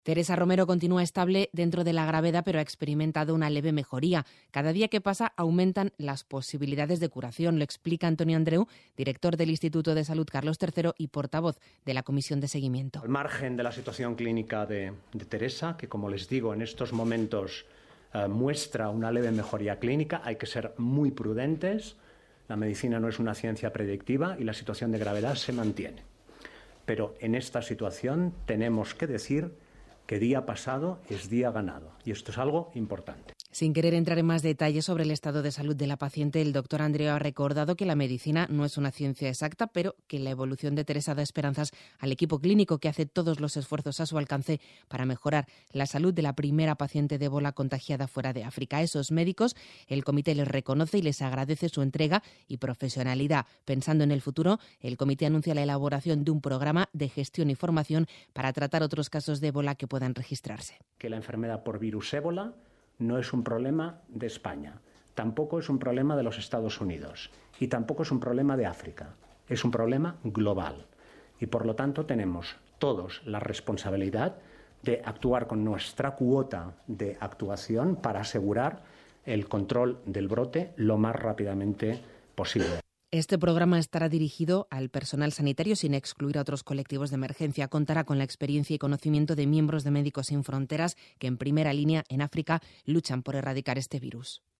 Teresa Romero continúa estable dentro de la gravedad, pero ha experimentado una leve mejoría. Cada día que pasa aumentan las posibilidades de curación, lo explica Antonio Andreu, director del Instituto de Salud Carlos III y portavoz de la Comisión de Seguimiento. Al margen de la situación clínica de Teresa, que como les digo en estos momentos muestra una leve mejoría clínica, hay que ser muy prudentes. La medicina no es una ciencia predictiva y la situación de gravedad se mantiene. Pero en esta situación tenemos que decir que día pasado es día ganado, y esto es algo importante. Sin querer entrar en más detalles sobre el estado de salud de la paciente, el doctor Andreu ha recordado que la medicina no es una ciencia exacta, pero que la evolución de Teresa da esperanzas al equipo clínico, que hace todos los esfuerzos a su alcance para mejorar la salud de la primera paciente de ébola contagiada fuera de África. A esos médicos, el comité les reconoce y les agradece su entrega y profesionalidad. Pensando en el futuro, el comité anuncia la elaboración de un programa de gestión y formación para tratar otros casos de ébola que puedan registrarse. Que la enfermedad por virus ébola no es un problema de España, tampoco es un problema de los Estados Unidos y tampoco es un problema de África, es un problema global. Y por lo tanto tenemos todos la responsabilidad de actuar con nuestra cuota de actuación para asegurar el control del brote lo más rápidamente posible. Este programa estará dirigido al personal sanitario sin excluir a otros colectivos de emergencia. Contará con la experiencia y conocimiento de miembros de Médicos Sin Fronteras que en primera línea en África luchan por erradicar este virus.